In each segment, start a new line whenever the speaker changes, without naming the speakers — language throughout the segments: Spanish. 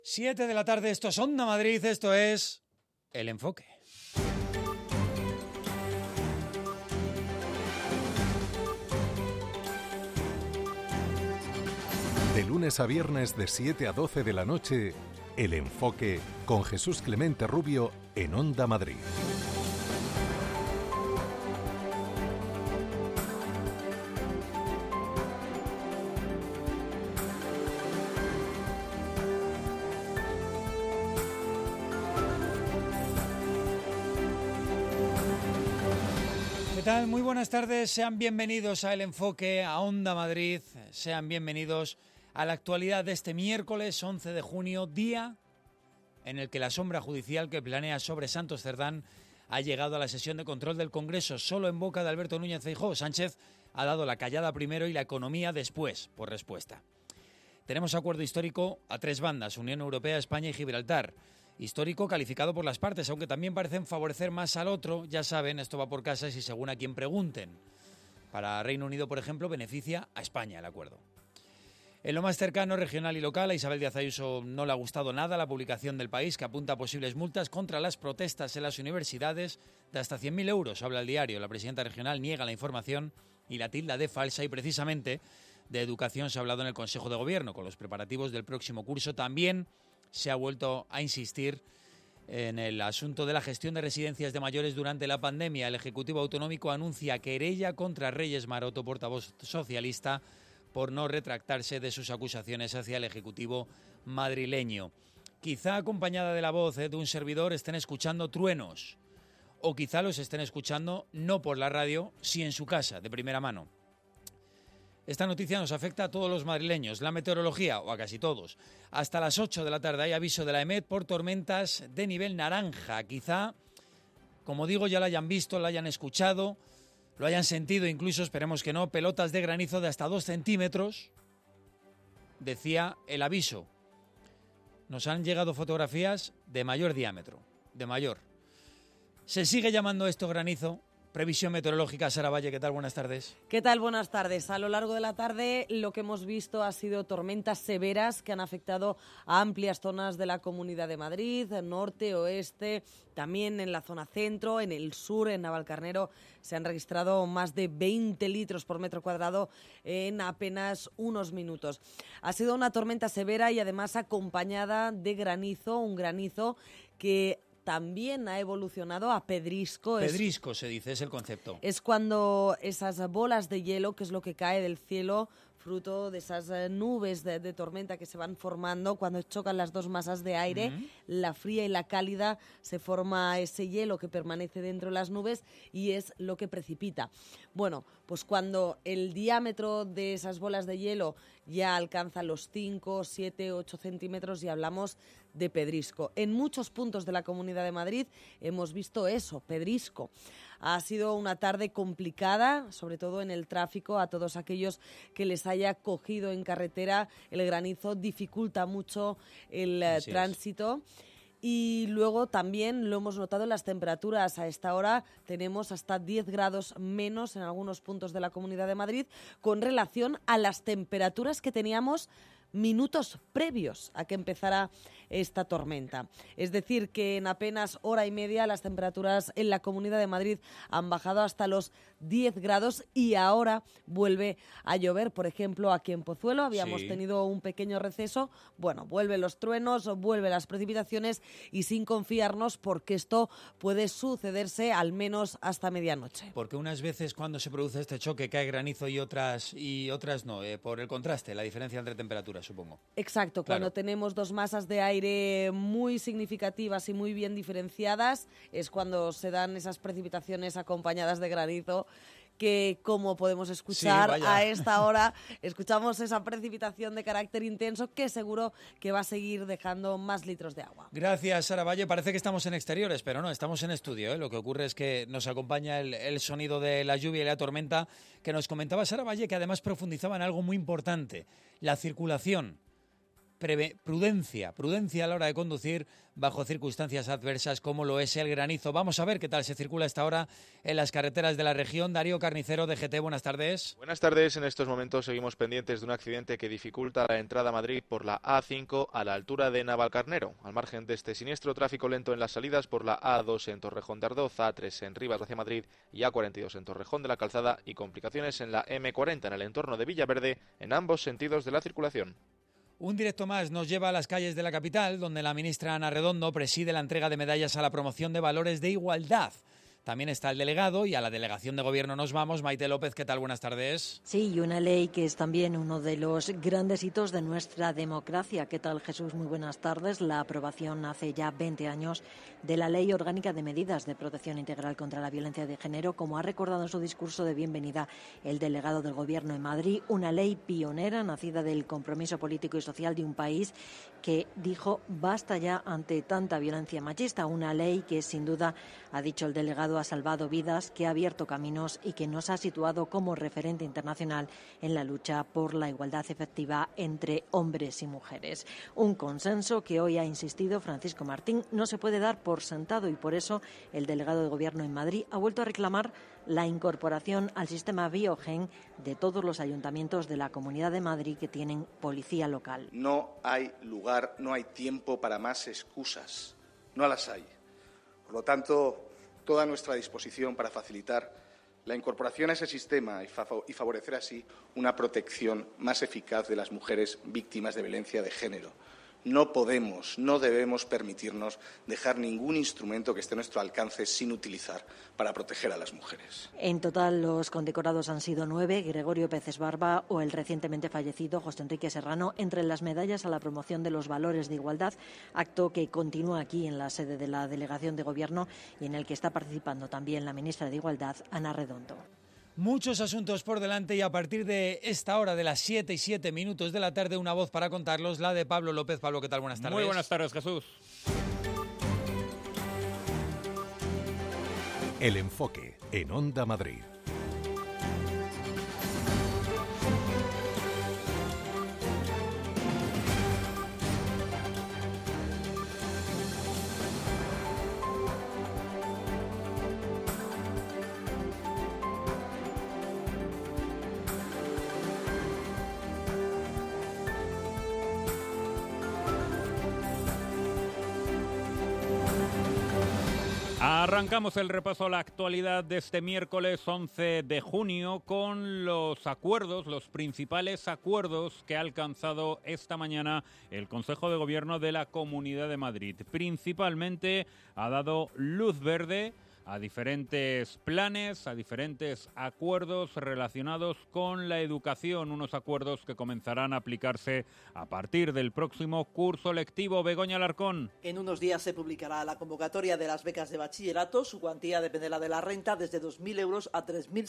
7 de la tarde, esto es Onda Madrid, esto es El Enfoque.
De lunes a viernes de 7 a 12 de la noche, El Enfoque con Jesús Clemente Rubio en Onda Madrid.
¿Qué tal? Muy buenas tardes, sean bienvenidos a El Enfoque, a Onda Madrid, sean bienvenidos a la actualidad de este miércoles 11 de junio, día en el que la sombra judicial que planea sobre Santos Cerdán ha llegado a la sesión de control del Congreso, solo en boca de Alberto Núñez Feijóo. Sánchez ha dado la callada primero y la economía después, por respuesta. Tenemos acuerdo histórico a tres bandas, Unión Europea, España y Gibraltar. Histórico calificado por las partes, aunque también parecen favorecer más al otro. Ya saben, esto va por casas y según a quien pregunten. Para Reino Unido, por ejemplo, beneficia a España el acuerdo. En lo más cercano, regional y local, a Isabel Díaz Ayuso no le ha gustado nada la publicación del País, que apunta a posibles multas contra las protestas en las universidades de hasta 100.000 euros. Habla el diario. La presidenta regional niega la información y la tilda de falsa, y precisamente de educación se ha hablado en el Consejo de Gobierno. Con los preparativos del próximo curso también se ha vuelto a insistir en el asunto de la gestión de residencias de mayores durante la pandemia. El Ejecutivo Autonómico anuncia querella contra Reyes Maroto, portavoz socialista, por no retractarse de sus acusaciones hacia el Ejecutivo madrileño. Quizá acompañada de la voz de un servidor estén escuchando truenos, o quizá los estén escuchando no por la radio, sí en su casa, de primera mano. Esta noticia nos afecta a todos los madrileños, la meteorología, o a casi todos. Hasta las 8 de la tarde hay aviso de la EMET por tormentas de nivel naranja. Quizá, como digo, ya la hayan visto, la hayan escuchado, lo hayan sentido incluso, esperemos que no, pelotas de granizo de hasta 2 centímetros, decía el aviso. Nos han llegado fotografías de mayor diámetro, de mayor. Se sigue llamando esto granizo. Previsión meteorológica, Sara Valle, ¿qué tal? Buenas tardes.
¿Qué tal? Buenas tardes. A lo largo de la tarde lo que hemos visto ha sido tormentas severas que han afectado a amplias zonas de la Comunidad de Madrid, norte, oeste, también en la zona centro, en el sur, en Navalcarnero, se han registrado más de 20 litros por metro cuadrado en apenas unos minutos. Ha sido una tormenta severa y además acompañada de granizo, un granizo que también ha evolucionado a pedrisco.
Pedrisco se dice, es el concepto.
Es cuando esas bolas de hielo, que es lo que cae del cielo, fruto de esas nubes de tormenta que se van formando cuando chocan las dos masas de aire, la fría y la cálida, se forma ese hielo que permanece dentro de las nubes y es lo que precipita. Bueno, pues cuando el diámetro de esas bolas de hielo ya alcanza los 5, 7, 8 centímetros y hablamos de pedrisco. En muchos puntos de la Comunidad de Madrid hemos visto eso, pedrisco. Ha sido una tarde complicada, sobre todo en el tráfico. A todos aquellos que les haya cogido en carretera, el granizo dificulta mucho el tránsito. Y luego también lo hemos notado en las temperaturas. A esta hora tenemos hasta 10 grados menos en algunos puntos de la Comunidad de Madrid con relación a las temperaturas que teníamos minutos previos a que empezara esta tormenta. Es decir, que en apenas hora y media las temperaturas en la Comunidad de Madrid han bajado hasta los 10 grados y ahora vuelve a llover. Por ejemplo, aquí en Pozuelo habíamos tenido un pequeño receso. Bueno, vuelven los truenos, vuelven las precipitaciones y sin confiarnos porque esto puede sucederse al menos hasta medianoche.
Porque unas veces cuando se produce este choque cae granizo y otras no, por el contraste, la diferencia entre temperaturas, supongo.
Exacto,
claro.
Cuando tenemos dos masas de aire muy significativas y muy bien diferenciadas es cuando se dan esas precipitaciones acompañadas de granizo que, como podemos escuchar a esta hora, escuchamos esa precipitación de carácter intenso que seguro que va a seguir dejando más litros de agua.
Gracias, Sara Valle. Parece que estamos en exteriores, pero no, estamos en estudio. Lo que ocurre es que nos acompaña el sonido de la lluvia y la tormenta que nos comentaba Sara Valle, que además profundizaba en algo muy importante, la circulación. prudencia a la hora de conducir bajo circunstancias adversas como lo es el granizo. Vamos a ver qué tal se circula a esta hora en las carreteras de la región. Darío Carnicero, de GT, buenas tardes.
Buenas tardes. En estos momentos seguimos pendientes de un accidente que dificulta la entrada a Madrid por la A5 a la altura de Navalcarnero. Al margen de este siniestro, tráfico lento en las salidas por la A2 en Torrejón de Ardoz, A3 en Rivas hacia Madrid y A42 en Torrejón de la Calzada, y complicaciones en la M40 en el entorno de Villaverde en ambos sentidos de la circulación.
Un directo más nos lleva a las calles de la capital, donde la ministra Ana Redondo preside la entrega de medallas a la promoción de valores de igualdad. También está el delegado y a la delegación de gobierno nos vamos. Maite López, ¿qué tal? Buenas tardes.
Sí, y una ley que es también uno de los grandes hitos de nuestra democracia. ¿Qué tal, Jesús? Muy buenas tardes. La aprobación hace ya 20 años de la Ley Orgánica de Medidas de Protección Integral contra la Violencia de Género, como ha recordado en su discurso de bienvenida el delegado del Gobierno en Madrid. Una ley pionera, nacida del compromiso político y social de un país que dijo basta ya ante tanta violencia machista. Una ley que, sin duda, ha dicho el delegado, ha salvado vidas, que ha abierto caminos y que nos ha situado como referente internacional en la lucha por la igualdad efectiva entre hombres y mujeres. Un consenso que hoy ha insistido Francisco Martín no se puede dar por sentado, y por eso el delegado de Gobierno en Madrid ha vuelto a reclamar la incorporación al sistema Biogen de todos los ayuntamientos de la Comunidad de Madrid que tienen policía local.
No hay lugar, no hay tiempo para más excusas. No las hay. Por lo tanto, toda nuestra disposición para facilitar la incorporación a ese sistema y favorecer así una protección más eficaz de las mujeres víctimas de violencia de género. No podemos, no debemos permitirnos dejar ningún instrumento que esté a nuestro alcance sin utilizar para proteger a las mujeres.
En total, los condecorados han sido 9, Gregorio Peces Barba o el recientemente fallecido José Enrique Serrano, entre las medallas a la promoción de los valores de igualdad, acto que continúa aquí en la sede de la Delegación de Gobierno y en el que está participando también la ministra de Igualdad, Ana Redondo.
Muchos asuntos por delante y a partir de esta hora de las 7:07 de la tarde, una voz para contarlos, la de Pablo López. Pablo, ¿qué tal? Buenas tardes.
Muy buenas tardes, Jesús.
El enfoque en Onda Madrid.
Arrancamos el repaso a la actualidad de este miércoles 11 de junio con los principales acuerdos que ha alcanzado esta mañana el Consejo de Gobierno de la Comunidad de Madrid. Principalmente ha dado luz verde a diferentes planes, a diferentes acuerdos relacionados con la educación, unos acuerdos que comenzarán a aplicarse a partir del próximo curso lectivo. Begoña Alarcón.
En unos días se publicará la convocatoria de las becas de bachillerato. Su cuantía dependerá de la renta, desde 2.000 euros a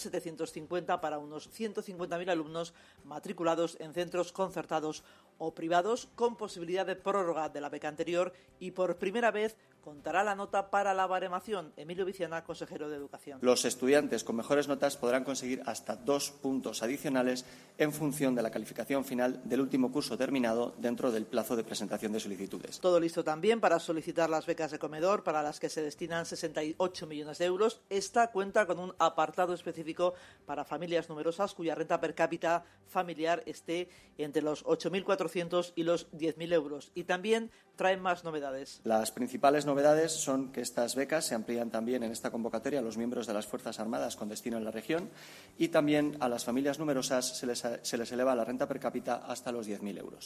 3.750 para unos 150.000 alumnos matriculados en centros concertados o privados, con posibilidad de prórroga de la beca anterior, y por primera vez contará la nota para la baremación. Emilio Viciana, consejero de Educación.
Los estudiantes con mejores notas podrán conseguir hasta 2 puntos adicionales en función de la calificación final del último curso terminado dentro del plazo de presentación de solicitudes.
Todo listo también para solicitar las becas de comedor, para las que se destinan 68 millones de euros. Esta cuenta con un apartado específico para familias numerosas cuya renta per cápita familiar esté entre los 8.400 y los 10.000 euros. Y también traen más novedades.
Las principales novedades son que estas becas se amplían también en esta convocatoria a los miembros de las Fuerzas Armadas con destino en la región, y también a las familias numerosas se les eleva la renta per cápita hasta los 10.000 euros.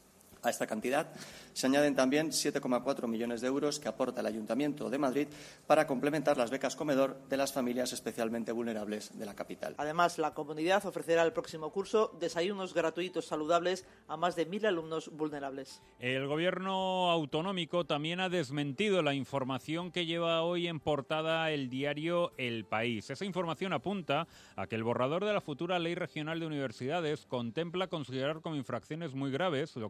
A esta cantidad se añaden también 7,4 millones de euros que aporta el Ayuntamiento de Madrid para complementar las becas comedor de las familias especialmente vulnerables de la capital.
Además, la comunidad ofrecerá el próximo curso desayunos gratuitos saludables a más de 1.000 alumnos vulnerables.
El Gobierno autonómico también ha desmentido la información que lleva hoy en portada el diario El País. Esa información apunta a que el borrador de la futura Ley Regional de Universidades contempla considerar como infracciones muy graves, lo que supondría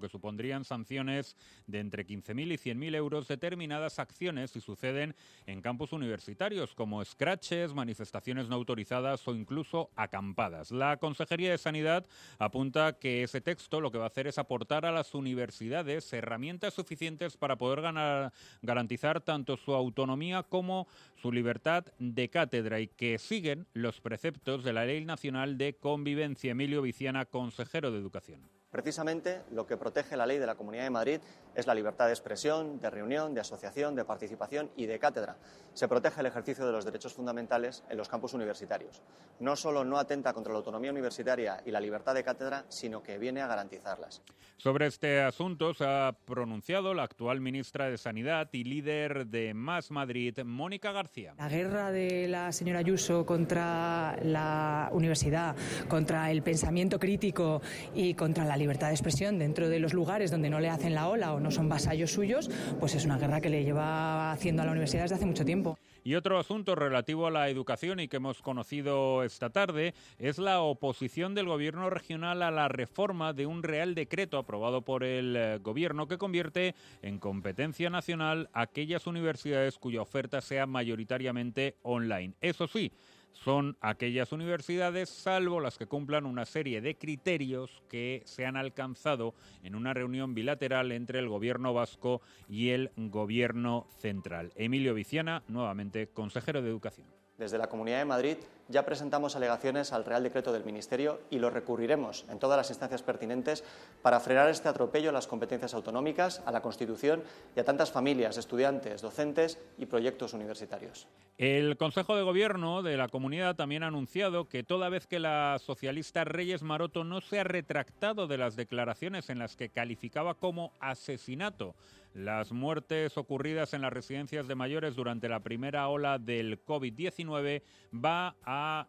supondrían sanciones de entre 15.000 y 100.000 euros determinadas acciones si suceden en campus universitarios, como scratches, manifestaciones no autorizadas o incluso acampadas. La Consejería de Sanidad apunta que ese texto lo que va a hacer es aportar a las universidades herramientas suficientes para poder garantizar tanto su autonomía como su libertad de cátedra y que siguen los preceptos de la Ley Nacional de Convivencia. Emilio Viciana, consejero de Educación.
Precisamente lo que protege la ley de la Comunidad de Madrid es la libertad de expresión, de reunión, de asociación, de participación y de cátedra. Se protege el ejercicio de los derechos fundamentales en los campus universitarios. No solo no atenta contra la autonomía universitaria y la libertad de cátedra, sino que viene a garantizarlas.
Sobre este asunto se ha pronunciado la actual ministra de Sanidad y líder de Más Madrid, Mónica García.
La guerra de la señora Ayuso contra la universidad, contra el pensamiento crítico y contra la libertad de expresión dentro de los lugares donde no le hacen la ola o no son vasallos suyos, pues es una guerra que le lleva haciendo a la universidad desde hace mucho tiempo.
Y otro asunto relativo a la educación y que hemos conocido esta tarde es la oposición del Gobierno regional a la reforma de un Real Decreto aprobado por el Gobierno que convierte en competencia nacional aquellas universidades cuya oferta sea mayoritariamente online. Eso sí, son aquellas universidades, salvo las que cumplan una serie de criterios que se han alcanzado en una reunión bilateral entre el Gobierno vasco y el Gobierno central. Emilio Viciana, nuevamente consejero de Educación.
Desde la Comunidad de Madrid ya presentamos alegaciones al Real Decreto del Ministerio y lo recurriremos en todas las instancias pertinentes para frenar este atropello a las competencias autonómicas, a la Constitución y a tantas familias, estudiantes, docentes y proyectos universitarios.
El Consejo de Gobierno de la Comunidad también ha anunciado que toda vez que la socialista Reyes Maroto no se ha retractado de las declaraciones en las que calificaba como asesinato las muertes ocurridas en las residencias de mayores durante la primera ola del COVID-19, va a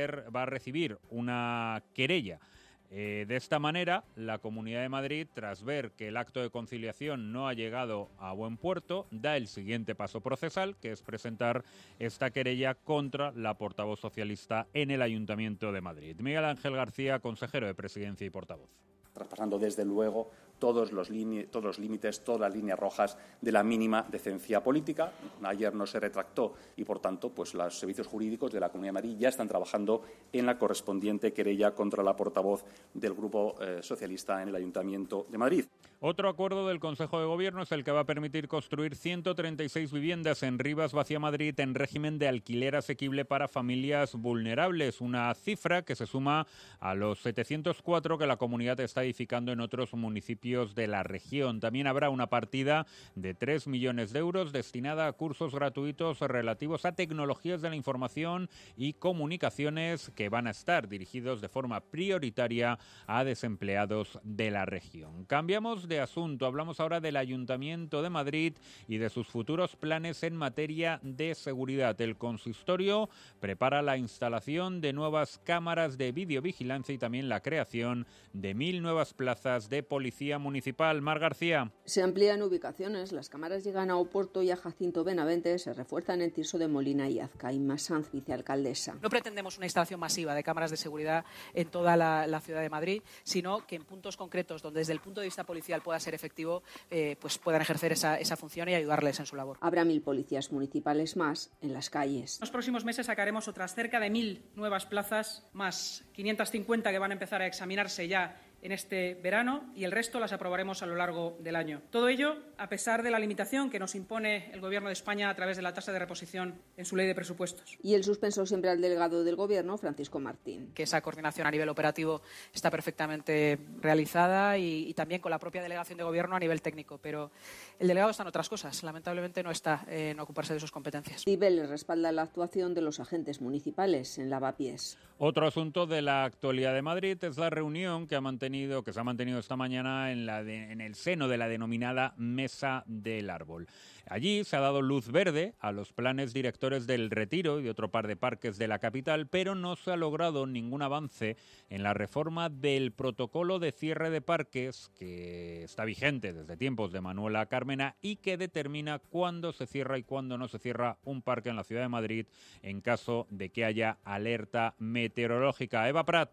recibir una querella. De esta manera, la Comunidad de Madrid, tras ver que el acto de conciliación no ha llegado a buen puerto, da el siguiente paso procesal, que es presentar esta querella contra la portavoz socialista en el Ayuntamiento de Madrid. Miguel Ángel García, consejero de Presidencia y portavoz.
Traspasando desde luego todos los límites, todas las líneas rojas de la mínima decencia política. Ayer no se retractó y, por tanto, pues los servicios jurídicos de la Comunidad de Madrid ya están trabajando en la correspondiente querella contra la portavoz del Grupo Socialista en el Ayuntamiento de Madrid.
Otro acuerdo del Consejo de Gobierno es el que va a permitir construir 136 viviendas en Rivas Vacía Madrid en régimen de alquiler asequible para familias vulnerables, una cifra que se suma a los 704 que la comunidad está edificando en otros municipios de la región. También habrá una partida de 3 millones de euros destinada a cursos gratuitos relativos a tecnologías de la información y comunicaciones que van a estar dirigidos de forma prioritaria a desempleados de la región. Cambiamos de asunto, hablamos ahora del Ayuntamiento de Madrid y de sus futuros planes en materia de seguridad. El consistorio prepara la instalación de nuevas cámaras de videovigilancia y también la creación de 1.000 nuevas plazas de policía municipal. Mar García.
Se amplían ubicaciones, las cámaras llegan a Oporto y a Jacinto Benavente, se refuerzan en Tirso de Molina y Azcaima, Sanz, vicealcaldesa.
No pretendemos una instalación masiva de cámaras de seguridad en toda la ciudad de Madrid, sino que en puntos concretos donde desde el punto de vista policial pueda ser efectivo, pues puedan ejercer esa función y ayudarles en su labor.
Habrá 1.000 policías municipales más en las calles.
En los próximos meses sacaremos otras cerca de 1.000 nuevas plazas, más 550 que van a empezar a examinarse ya en este verano y el resto las aprobaremos a lo largo del año. Todo ello a pesar de la limitación que nos impone el Gobierno de España a través de la tasa de reposición en su ley de presupuestos.
Y el suspenso siempre al delegado del Gobierno, Francisco Martín.
Que esa coordinación a nivel operativo está perfectamente realizada y también con la propia delegación de Gobierno a nivel técnico, pero el delegado está en otras cosas, lamentablemente no está en ocuparse de sus competencias.
Cibeles respalda la actuación de los agentes municipales en Lavapiés.
Otro asunto de la actualidad de Madrid es la reunión que se ha mantenido esta mañana en el seno de la denominada Mesa del Árbol. Allí se ha dado luz verde a los planes directores del Retiro y de otro par de parques de la capital, pero no se ha logrado ningún avance en la reforma del protocolo de cierre de parques que está vigente desde tiempos de Manuela Carmena y que determina cuándo se cierra y cuándo no se cierra un parque en la ciudad de Madrid en caso de que haya alerta meteorológica. Eva Prat.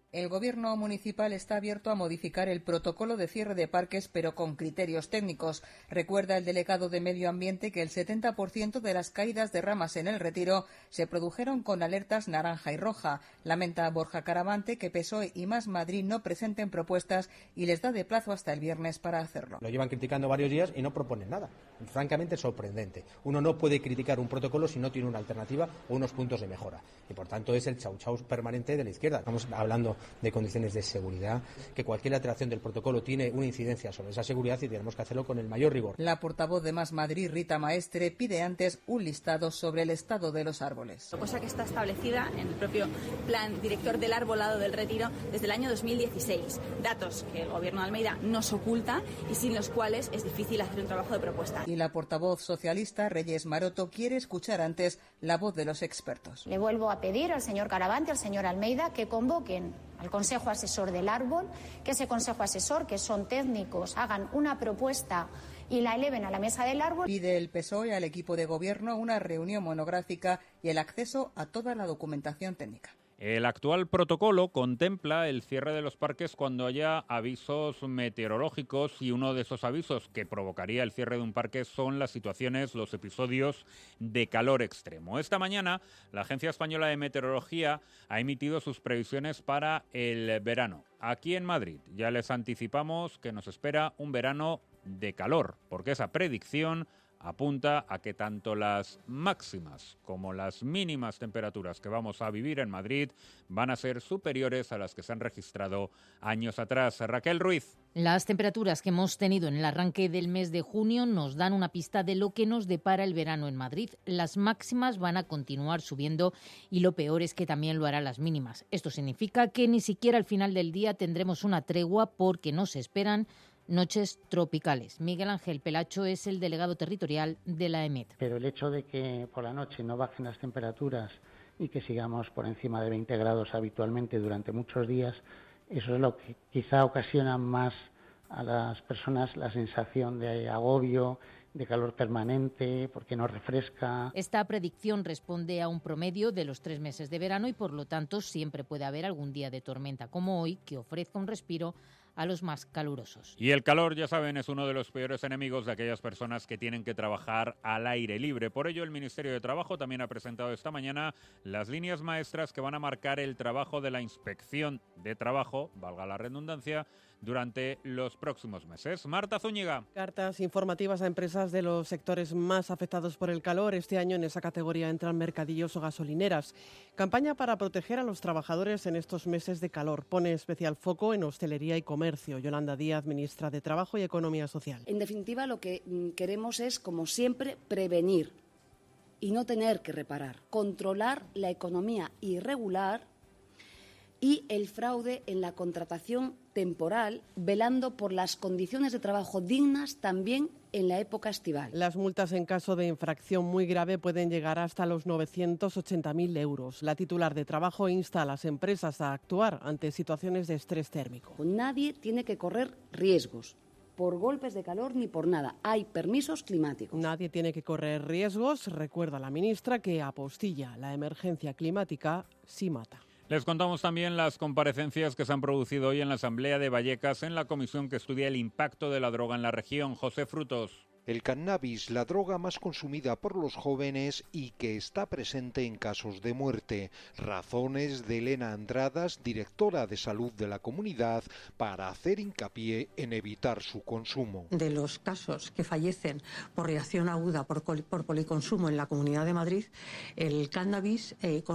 El Gobierno municipal está abierto a modificar el protocolo de cierre de parques, pero con criterios técnicos. Recuerda el delegado de Medio Ambiente que el 70% de las caídas de ramas en el Retiro se produjeron con alertas naranja y roja. Lamenta Borja Caravante que PSOE y Más Madrid no presenten propuestas y les da de plazo hasta el viernes para hacerlo.
Lo llevan criticando varios días y no proponen nada. Francamente sorprendente. Uno no puede criticar un protocolo si no tiene una alternativa o unos puntos de mejora. Y por tanto es el chau-chau permanente de la izquierda. Estamos hablando de condiciones de seguridad, que cualquier alteración del protocolo tiene una incidencia sobre esa seguridad y tenemos que hacerlo con el mayor rigor.
La portavoz de Más Madrid, Rita Maestre, pide antes un listado sobre el estado de los árboles.
Cosa que está establecida en el propio Plan Director del Arbolado del Retiro desde el año 2016. Datos que el Gobierno de Almeida nos oculta y sin los cuales es difícil hacer un trabajo de propuesta.
Y la portavoz socialista, Reyes Maroto, quiere escuchar antes la voz de los expertos.
Le vuelvo a pedir al señor Caravante, al señor Almeida, que convoquen al Consejo Asesor del Árbol, que ese Consejo Asesor, que son técnicos, hagan una propuesta y la eleven a la mesa del árbol.
Pide el PSOE al equipo de gobierno una reunión monográfica y el acceso a toda la documentación técnica.
El actual protocolo contempla el cierre de los parques cuando haya avisos meteorológicos y uno de esos avisos que provocaría el cierre de un parque son las situaciones, los episodios de calor extremo. Esta mañana la Agencia Española de Meteorología ha emitido sus previsiones para el verano. Aquí en Madrid ya les anticipamos que nos espera un verano de calor, porque esa predicción apunta a que tanto las máximas como las mínimas temperaturas que vamos a vivir en Madrid van a ser superiores a las que se han registrado años atrás. Raquel Ruiz.
Las temperaturas que hemos tenido en el arranque del mes de junio nos dan una pista de lo que nos depara el verano en Madrid. Las máximas van a continuar subiendo y lo peor es que también lo harán las mínimas. Esto significa que ni siquiera al final del día tendremos una tregua porque nos esperan noches tropicales. Miguel Ángel Pelacho es el delegado territorial de la EMET.
Pero el hecho de que por la noche no bajen las temperaturas y que sigamos por encima de 20 grados habitualmente durante muchos días, eso es lo que quizá ocasiona más a las personas la sensación de agobio, de calor permanente, porque no refresca.
Esta predicción responde a un promedio de los 3 meses de verano y por lo tanto siempre puede haber algún día de tormenta como hoy que ofrezca un respiro a los más calurosos.
Y el calor, ya saben, es uno de los peores enemigos de aquellas personas que tienen que trabajar al aire libre. Por ello, el Ministerio de Trabajo también ha presentado esta mañana las líneas maestras que van a marcar el trabajo de la Inspección de Trabajo, valga la redundancia, durante los próximos meses. Marta Zúñiga.
Cartas informativas a empresas de los sectores más afectados por el calor. Este año en esa categoría entran mercadillos o gasolineras. Campaña para proteger a los trabajadores en estos meses de calor. Pone especial foco en hostelería y comercio. Yolanda Díaz, ministra de Trabajo y Economía Social.
En definitiva, lo que queremos es, como siempre, prevenir y no tener que reparar. Controlar la economía irregular y el fraude en la contratación temporal, velando por las condiciones de trabajo dignas también en la época estival.
Las multas en caso de infracción muy grave pueden llegar hasta los 980.000 euros. La titular de Trabajo insta a las empresas a actuar ante situaciones de estrés térmico.
Nadie tiene que correr riesgos por golpes de calor ni por nada. Hay permisos climáticos.
Nadie tiene que correr riesgos. Recuerda la ministra que apostilla la emergencia climática sí mata.
Les contamos también las comparecencias que se han producido hoy en la Asamblea de Vallecas en la comisión que estudia el impacto de la droga en la región. José Frutos.
El cannabis, la droga más consumida por los jóvenes y que está presente en casos de muerte. Razones de Elena Andradas, directora de salud de la comunidad, para hacer hincapié en evitar su consumo.
De los casos que fallecen por reacción aguda por policonsumo en la Comunidad de Madrid, el cannabis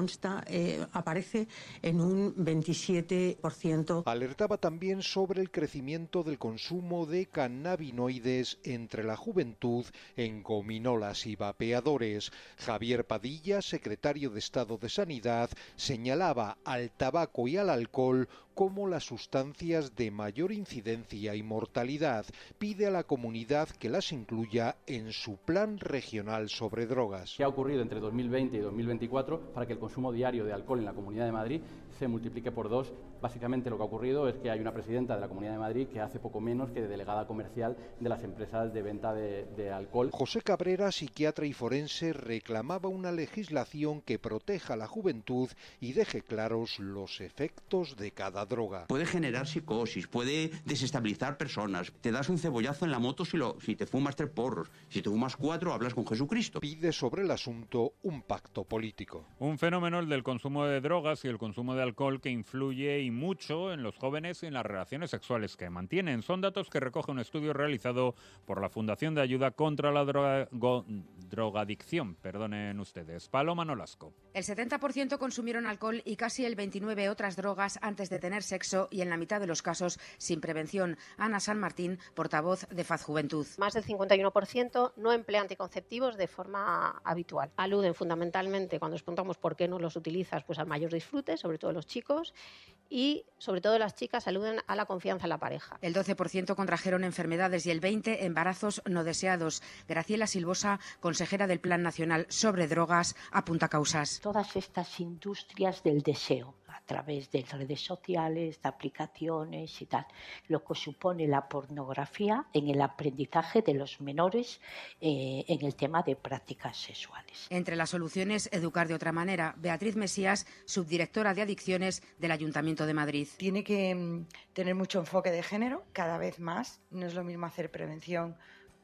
aparece en un 27%.
Alertaba también sobre el crecimiento del consumo de cannabinoides entre la juventud en gominolas y vapeadores. Javier Padilla, secretario de Estado de Sanidad, señalaba al tabaco y al alcohol como las sustancias de mayor incidencia y mortalidad. Pide a la comunidad que las incluya en su plan regional sobre drogas.
¿Qué ha ocurrido entre 2020 y 2024 para que el consumo diario de alcohol en la Comunidad de Madrid se multiplique por 2? Básicamente lo que ha ocurrido es que hay una presidenta de la Comunidad de Madrid que hace poco menos que de delegada comercial de las empresas de venta de alcohol.
José Cabrera, psiquiatra y forense, reclamaba una legislación que proteja a la juventud y deje claros los efectos de cada la droga.
Puede generar psicosis, puede desestabilizar personas. Te das un cebollazo en la moto si te fumas 3 porros. Si te fumas 4, hablas con Jesucristo.
Pide sobre el asunto un pacto político.
Un fenómeno, el del consumo de drogas y el consumo de alcohol, que influye y mucho en los jóvenes y en las relaciones sexuales que mantienen. Son datos que recoge un estudio realizado por la Fundación de Ayuda contra la Drogadicción. Perdonen ustedes. Paloma Nolasco.
El 70% consumieron alcohol y casi el 29% otras drogas antes de tener sexo, y en la mitad de los casos sin prevención. Ana San Martín, portavoz de Faz Juventud.
Más del 51% no emplea anticonceptivos de forma habitual. Aluden fundamentalmente, cuando les preguntamos por qué no los utilizas, pues al mayor disfrute, sobre todo los chicos, y sobre todo las chicas aluden a la confianza en la pareja.
El 12% contrajeron enfermedades y el 20% embarazos no deseados. Graciela Silvosa, consejera del Plan Nacional sobre Drogas, apunta causas.
Todas estas industrias del deseo, a través de redes sociales, de aplicaciones y tal, lo que supone la pornografía en el aprendizaje de los menores en el tema de prácticas sexuales.
Entre las soluciones, educar de otra manera. Beatriz Mesías, subdirectora de Adicciones del Ayuntamiento de Madrid.
Tiene que tener mucho enfoque de género, cada vez más. No es lo mismo hacer prevención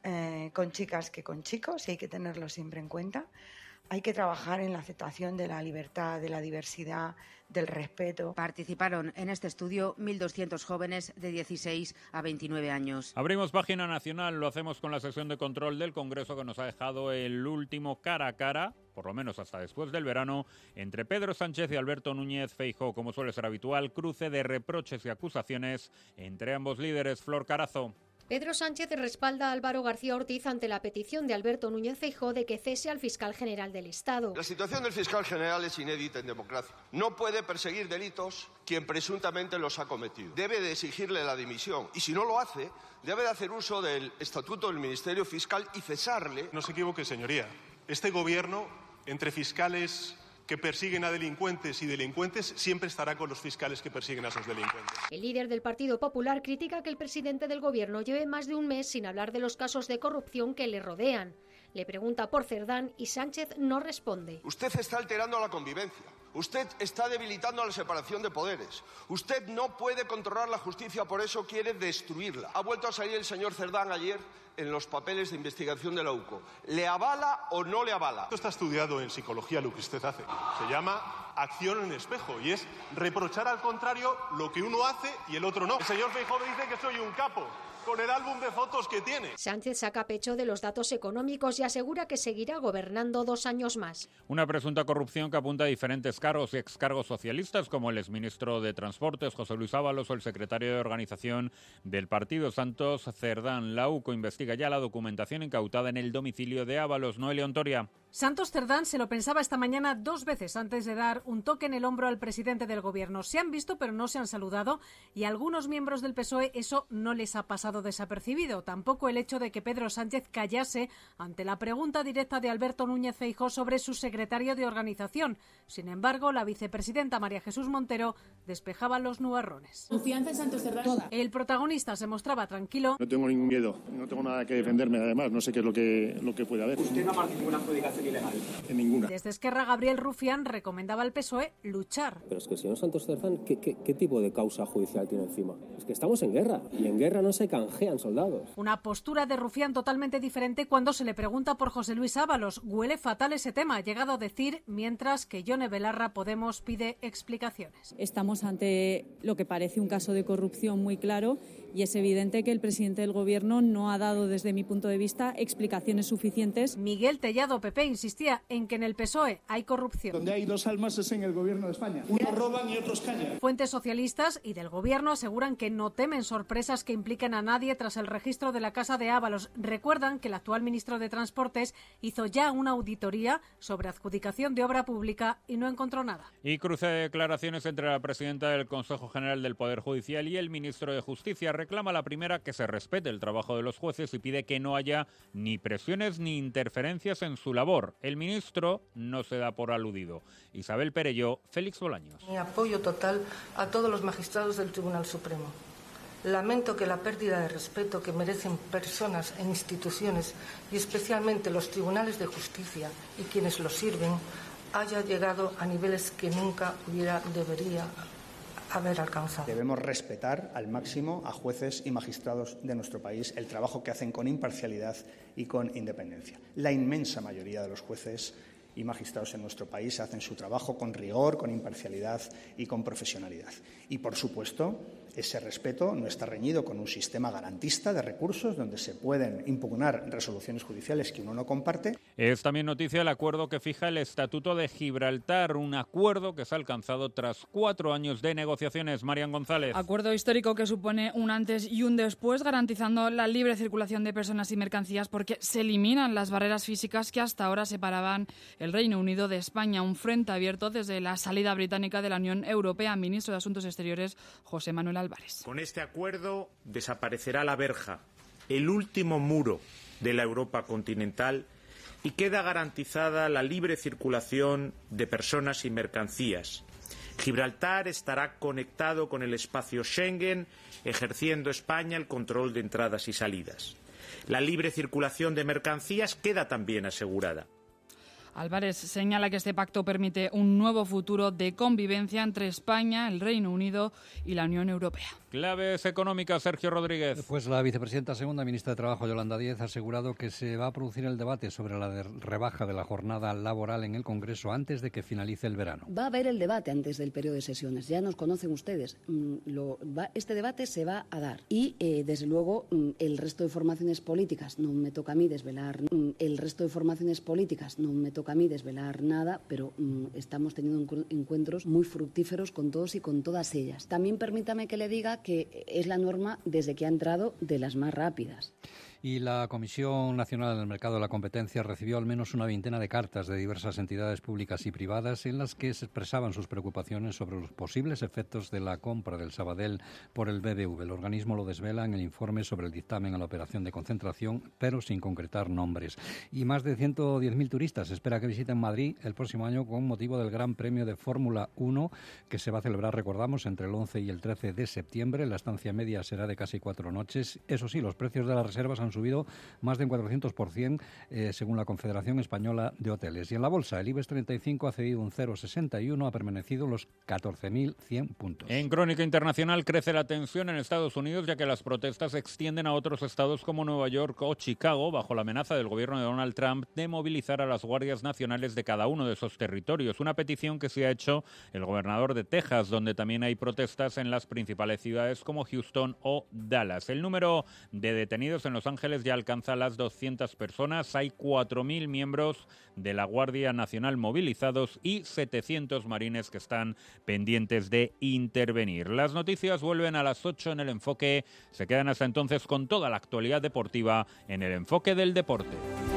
con chicas que con chicos, y hay que tenerlo siempre en cuenta. Hay que trabajar en la aceptación de la libertad, de la diversidad, del respeto.
Participaron en este estudio 1.200 jóvenes de 16 a 29 años.
Abrimos página nacional, lo hacemos con la sesión de control del Congreso, que nos ha dejado el último cara a cara, por lo menos hasta después del verano, entre Pedro Sánchez y Alberto Núñez Feijóo. Como suele ser habitual, cruce de reproches y acusaciones entre ambos líderes. Flor Carazo.
Pedro Sánchez respalda a Álvaro García Ortiz ante la petición de Alberto Núñez Feijóo de que cese al fiscal general del Estado.
La situación del fiscal general es inédita en democracia. No puede perseguir delitos quien presuntamente los ha cometido. Debe de exigirle la dimisión, y si no lo hace, debe de hacer uso del estatuto del Ministerio Fiscal y cesarle.
No se equivoque, señoría. Este gobierno, entre fiscales que persiguen a delincuentes y delincuentes, siempre estará con los fiscales que persiguen a esos delincuentes.
El líder del Partido Popular critica que el presidente del Gobierno lleve más de un mes sin hablar de los casos de corrupción que le rodean. Le pregunta por Cerdán y Sánchez no responde.
Usted está alterando la convivencia. Usted está debilitando la separación de poderes. Usted no puede controlar la justicia, por eso quiere destruirla. Ha vuelto a salir el señor Cerdán ayer en los papeles de investigación de la UCO. ¿Le avala o no le avala?
Esto está estudiado en psicología, lo que usted hace. Se llama acción en espejo, y es reprochar al contrario lo que uno hace y el otro no. El señor Feijóo me dice que soy un capo, con el álbum de fotos que tiene.
Sánchez saca pecho de los datos económicos y asegura que seguirá gobernando 2 años más.
Una presunta corrupción que apunta a diferentes cargos y excargos socialistas, como el exministro de Transportes, José Luis Ábalos, o el secretario de Organización del Partido, Santos Cerdán. La UCO investiga ya la documentación incautada en el domicilio de Ábalos. Noelia Ontoria.
Santos Cerdán se lo pensaba esta mañana 2 veces antes de dar un toque en el hombro al presidente del Gobierno. Se han visto pero no se han saludado, y a algunos miembros del PSOE eso no les ha pasado desapercibido. Tampoco el hecho de que Pedro Sánchez callase ante la pregunta directa de Alberto Núñez Feijóo sobre su secretario de Organización. Sin embargo, la vicepresidenta María Jesús Montero despejaba los nubarrones.
Confianza en Santos Cerdán. Toda.
El protagonista se mostraba tranquilo.
No tengo ningún miedo, no tengo nada que defenderme, además, no sé qué es lo que puede haber.
¿Usted no ha participado en ninguna adjudicación ilegal?
En ninguna.
Desde Esquerra, Gabriel Rufián recomendaba al PSOE luchar.
Pero es que el señor Santos Cerdán, ¿qué tipo de causa judicial tiene encima? Es que estamos en guerra, y en guerra no se canjean soldados.
Una postura de Rufián totalmente diferente cuando se le pregunta por José Luis Ábalos. Huele fatal ese tema, ha llegado a decir, mientras que Yone Belarra Podemos pide explicaciones.
Estamos ante lo que parece un caso de corrupción muy claro, y es evidente que el presidente del Gobierno no ha dado, desde mi punto de vista, explicaciones suficientes.
Miguel Tellado, PP, insistía en que en el PSOE hay corrupción.
Donde hay 2 almas es en el Gobierno de España. Unos roban y otros callan.
Fuentes socialistas y del Gobierno aseguran que no temen sorpresas que impliquen a nadie tras el registro de la casa de Ábalos. Recuerdan que el actual ministro de Transportes hizo ya una auditoría sobre adjudicación de obra pública y no encontró nada.
Y cruce de declaraciones entre la presidenta del Consejo General del Poder Judicial y el ministro de Justicia. Reclama la primera que se respete el trabajo de los jueces y pide que no haya ni presiones ni interferencias en su labor. El ministro no se da por aludido. Isabel Perelló, Félix Bolaños.
Mi apoyo total a todos los magistrados del Tribunal Supremo. Lamento que la pérdida de respeto que merecen personas e instituciones, y especialmente los tribunales de justicia y quienes los sirven, haya llegado a niveles que nunca debería haber alcanzado.
Debemos respetar al máximo a jueces y magistrados de nuestro país, el trabajo que hacen con imparcialidad y con independencia. La inmensa mayoría de los jueces y magistrados en nuestro país hacen su trabajo con rigor, con imparcialidad y con profesionalidad. Y, por supuesto, ese respeto no está reñido con un sistema garantista de recursos donde se pueden impugnar resoluciones judiciales que uno no comparte.
Es también noticia el acuerdo que fija el Estatuto de Gibraltar, un acuerdo que se ha alcanzado tras 4 años de negociaciones. Marian González.
Acuerdo histórico que supone un antes y un después, garantizando la libre circulación de personas y mercancías porque se eliminan las barreras físicas que hasta ahora separaban el Reino Unido de España. Un frente abierto desde la salida británica de la Unión Europea. Ministro de Asuntos Exteriores, José Manuel Álvarez.
Con este acuerdo desaparecerá la verja, el último muro de la Europa continental, y queda garantizada la libre circulación de personas y mercancías. Gibraltar estará conectado con el espacio Schengen, ejerciendo España el control de entradas y salidas. La libre circulación de mercancías queda también asegurada.
Álvarez señala que este pacto permite un nuevo futuro de convivencia entre España, el Reino Unido y la Unión Europea.
Claves económicas, Sergio Rodríguez.
Pues la vicepresidenta segunda, ministra de Trabajo, Yolanda Díez, ha asegurado que se va a producir el debate sobre la rebaja de la jornada laboral en el Congreso antes de que finalice el verano.
Va a haber el debate antes del periodo de sesiones, ya nos conocen ustedes. Este debate se va a dar y, desde luego, el resto de formaciones políticas, no me toca a mí desvelar nada, pero estamos teniendo encuentros muy fructíferos con todos y con todas ellas. También permítame que le diga que es la norma desde que ha entrado de las más rápidas.
Y la Comisión Nacional del Mercado de la Competencia recibió al menos una veintena de cartas de diversas entidades públicas y privadas en las que se expresaban sus preocupaciones sobre los posibles efectos de la compra del Sabadell por el BBV. El organismo lo desvela en el informe sobre el dictamen a la operación de concentración, pero sin concretar nombres. Y más de 110.000 turistas se espera que visiten Madrid el próximo año con motivo del Gran Premio de Fórmula 1, que se va a celebrar, recordamos, entre el 11 y el 13 de septiembre. La estancia media será de casi 4 noches. Eso sí, los precios de las reservas han subido más de un 400%, según la Confederación Española de Hoteles. Y en la bolsa, el IBEX 35 ha cedido un 0,61, ha permanecido los 14.100 puntos.
En crónica internacional crece la tensión en Estados Unidos, ya que las protestas se extienden a otros estados como Nueva York o Chicago, bajo la amenaza del gobierno de Donald Trump de movilizar a las guardias nacionales de cada uno de esos territorios. Una petición que se ha hecho el gobernador de Texas, donde también hay protestas en las principales ciudades como Houston o Dallas. El número de detenidos en Los Ángeles ya alcanza las 200 personas. Hay 4.000 miembros de la Guardia Nacional movilizados y 700 marines que están pendientes de intervenir. Las noticias vuelven a las 8 en El Enfoque. Se quedan hasta entonces con toda la actualidad deportiva en El Enfoque del Deporte.